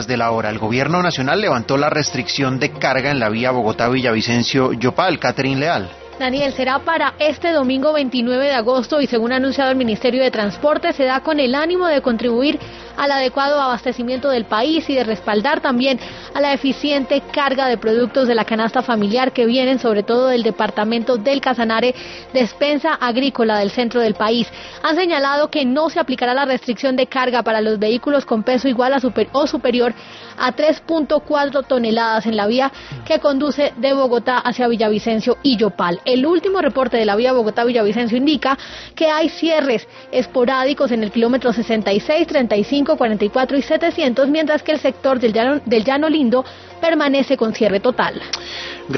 de la hora. El gobierno nacional levantó la restricción de carga en la vía Bogotá-Villavicencio-Yopal. Catherine Leal. Daniel, será para este domingo 29 de agosto y según ha anunciado el Ministerio de Transporte, se da con el ánimo de contribuir al adecuado abastecimiento del país y de respaldar también a la eficiente carga de productos de la canasta familiar que vienen sobre todo del departamento del Casanare, despensa agrícola del centro del país. Han señalado que no se aplicará la restricción de carga para los vehículos con peso igual a o superior a 3.4 toneladas en la vía que conduce de Bogotá hacia Villavicencio y Yopal. El último reporte de la vía Bogotá-Villavicencio indica que hay cierres esporádicos en el kilómetro 66, 35, 44 y 700, mientras que el sector del Llano Lindo permanece con cierre total.